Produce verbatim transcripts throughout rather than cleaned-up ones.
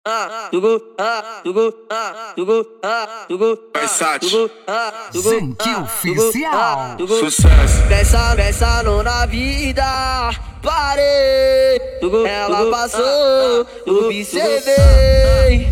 ah, tugu, ah, tugu, ah, tugu, ah, tugu, Versace, Zenki Oficial. sucesso. Pensa, pensa na vida, parei. Ela passou, observei,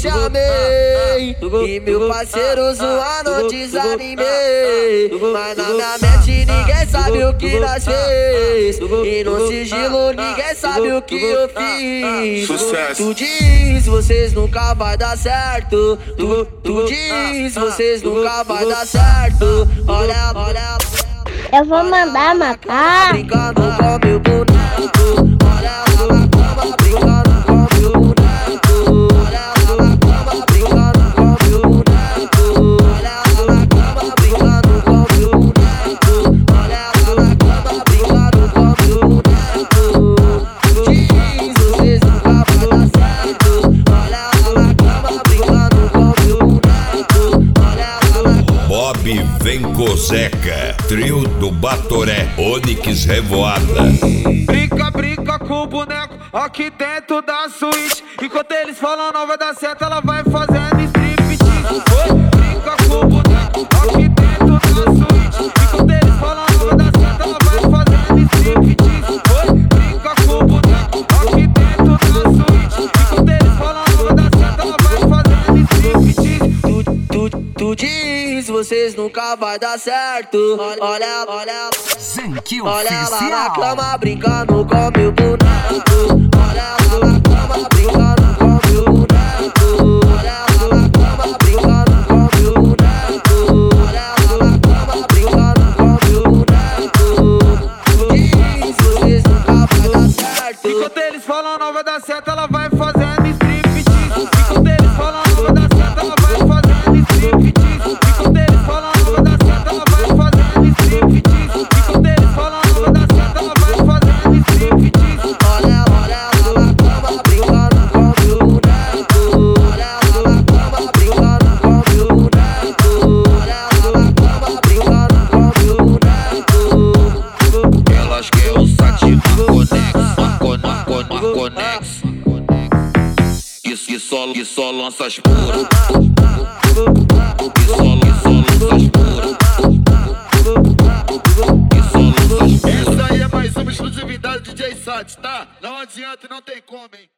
chamei. E meu parceiro zoando, desanimei. Mas na minha mente ninguém sabe o que nós fez. E no sigilo ninguém sabe o que eu fiz. Sucesso. Tu diz, vocês nunca vai dar certo. Tu, tu diz, vocês nunca vai dar certo. Olha, olha. Eu vou mandar matar. Brincando com meu boneco. Olha ela na cama brincando com meu boneco. Olha ela na cama brincando com meu boneco. Olha ela na cama brincando com meu boneco. Olha ela na cama brincando com meu boneco. Diz, vocês nunca vai dar certo. Olha ela na cama brincando com meu boneco. Olha ela na cama. Bob Vencoseca, trio do Batoré, Onyx Revoada. Brinca, brinca com o boneco aqui dentro da suíte. Enquanto eles falam não vai dar certo, ela vai fazendo striptease. Oi, brinca com o boneco aqui dentro da suíte. Enquanto eles falam não vai dar certo, ela vai fazendo striptease. Oi, brinca com o boneco aqui dentro da suíte. Enquanto eles falam não vai dar certo, ela vai fazendo striptease. Tu, tu, tu diz, vocês nunca vai dar certo. Olha, olha, Zenki olha ela na Oficial. cama brincando com meu boneco. Olha ela na cama brincando com meu boneco. Olha ela na cama brincando com meu boneco. Olha ela na cama brincando com meu boneco. Diz, vocês nunca vai dar certo. Enquanto eles falam não vai dar certo, ela vai fazendo striptease. Enquanto eles falam não vai dar certo, ela vai fazendo striptease. Enquanto eles falam não vai dar certo, ela vai fazendo striptease. Enquanto eles falam não vai dar certo, ela vai fazendo striptease. Olha, olha ela na cama brincando com meu boneco. Olha ela na cama brincando com meu boneco. Olha ela na cama brincando com meu boneco. Elas querem o Sativa Conexo, Marco, Marco, Conexo. Isso que só, que só lança as puras. Que só, que só lança as puras. Que só lança as puras. Essa aí é mais uma exclusividade do D J Sat, tá? Não adianta, não tem como, hein?